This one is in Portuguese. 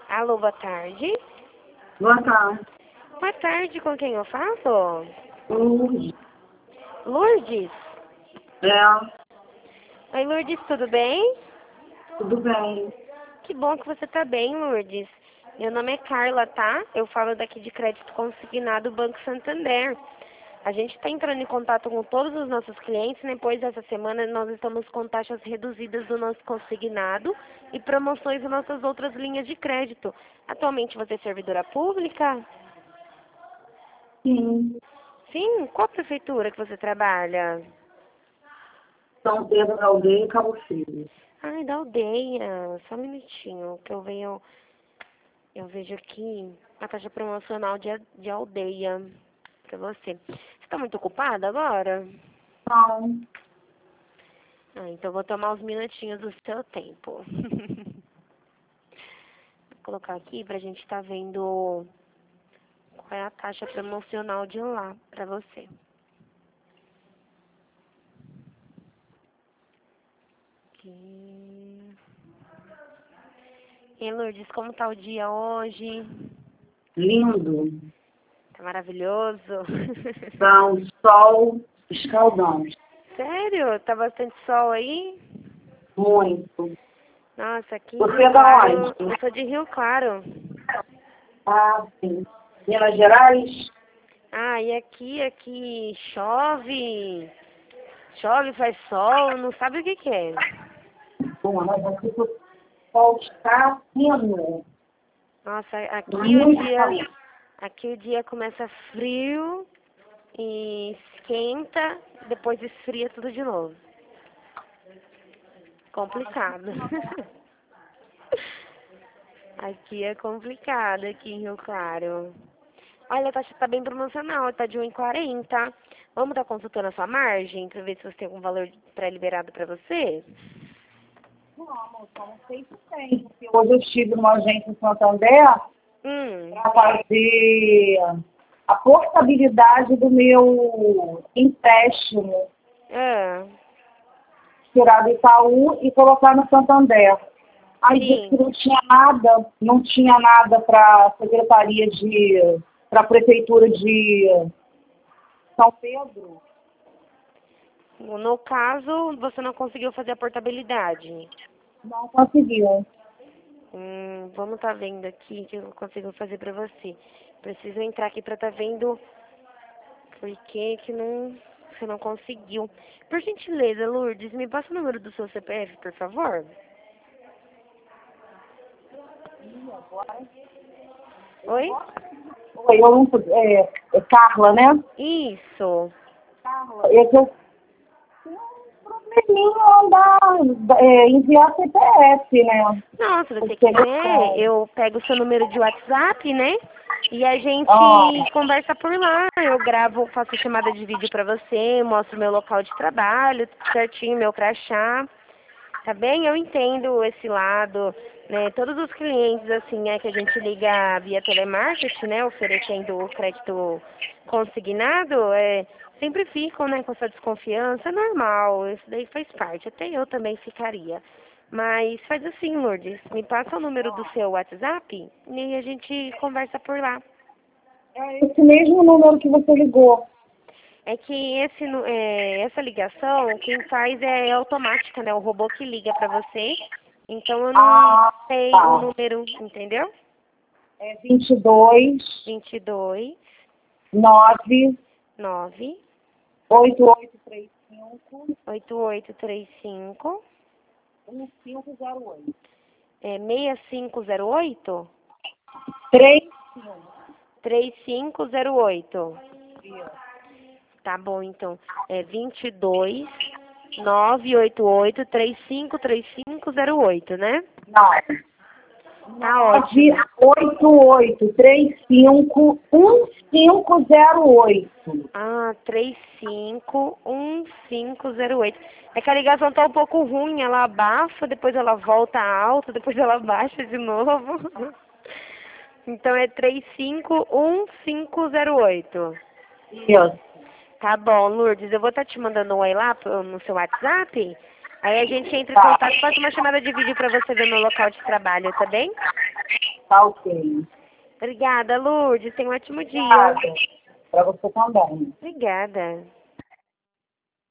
Alô, boa tarde. Boa tarde. Boa tarde, com quem eu falo? Lourdes. Lourdes? É, Oi, Lourdes, tudo bem? tudo bem. Que bom que você tá bem, Lourdes. Meu nome é Carla, tá? Eu falo daqui de crédito consignado Banco Santander. A gente está entrando em contato com todos os nossos clientes, né? Pois essa semana nós estamos com taxas reduzidas do nosso consignado e promoções nas nossas outras linhas de crédito. Atualmente você é servidora pública? Sim. Sim? Qual prefeitura que você trabalha? São Pedro da Aldeia e Cabo Frio. Ai, da aldeia. Só um minutinho, que eu vejo aqui a taxa promocional de aldeia para você. Você está muito ocupada agora? Não. Ah, então vou tomar uns minutinhos do seu tempo. Vou colocar aqui pra gente estar vendo qual é a taxa promocional de lá pra você. Aqui. E Lourdes, como tá o dia hoje? Lindo. Tá maravilhoso? Tá um sol escaldante. Sério? Tá bastante sol aí? Muito. Nossa, aqui em Você é Rio da Claro, onde? eu sou de Rio Claro. Ah, sim. Minas Gerais? Ah, e aqui chove. Chove, faz sol, não sabe o que que é. Bom, mas aqui o sol está fino. Nossa, Muito calor. aqui o dia começa frio e esquenta, depois esfria tudo de novo. Complicado. Aqui é complicado, aqui em Rio Claro. Olha, a taxa tá bem promocional, tá de 1,40. Vamos estar consultando a sua margem pra ver se você tem algum valor pré-liberado pra você? Não sei se tem. Porque hoje eu estive numa agência em Santander Hum, para fazer a portabilidade do meu empréstimo, ah, tirar do Itaú e colocar no Santander. Aí disse que sim. não tinha nada para a Secretaria para a Prefeitura de São Pedro. No caso, você não conseguiu fazer a portabilidade. Não conseguiu. Vamos estar vendo aqui o que eu consigo fazer pra você. Preciso entrar aqui pra estar vendo por que não, você não conseguiu. Por gentileza, Lourdes, me passa o número do seu CPF, por favor. Oi? Oi, eu não, é Carla, né? Isso. Carla, é que eu tenho um probleminha enviar CPF, né? Não, se você Porque, quiser, eu pego o seu número de WhatsApp, né? E a ó, gente conversa por lá. Eu gravo, faço chamada de vídeo pra você, mostro meu local de trabalho, tudo certinho, meu crachá. Tá bem? Eu entendo esse lado, né? Todos os clientes, assim, que a gente liga via telemarketing, né? Oferecendo o crédito consignado, sempre ficam, né? Com essa desconfiança. É normal, isso daí faz parte. Até eu também ficaria. Mas faz assim, Lourdes, me passa o número do seu WhatsApp e aí a gente conversa por lá. é esse mesmo número que você ligou. É que essa ligação, quem faz é automática, né? O robô que liga pra você. Então eu não Ah, sei o tá. número, entendeu? É 22 22 9 9 8835 8835 1508. 6508 3 3508. dias. Tá bom, então. É 22 988 353508, né? Não. Tá ótimo. 98835 1508. Ah, 351508. É que a ligação tá um pouco ruim, ela abafa, depois ela volta alta, depois ela baixa de novo. Então é 351508. Isso. Tá bom, Lourdes, eu vou estar te mandando um oi lá no seu WhatsApp. Aí a gente entra em Tá. contato, faço uma chamada de vídeo pra você ver meu local de trabalho, tá bem? Tá ok. Obrigada, Lourdes. Tenha um ótimo dia. Para você também. Obrigada.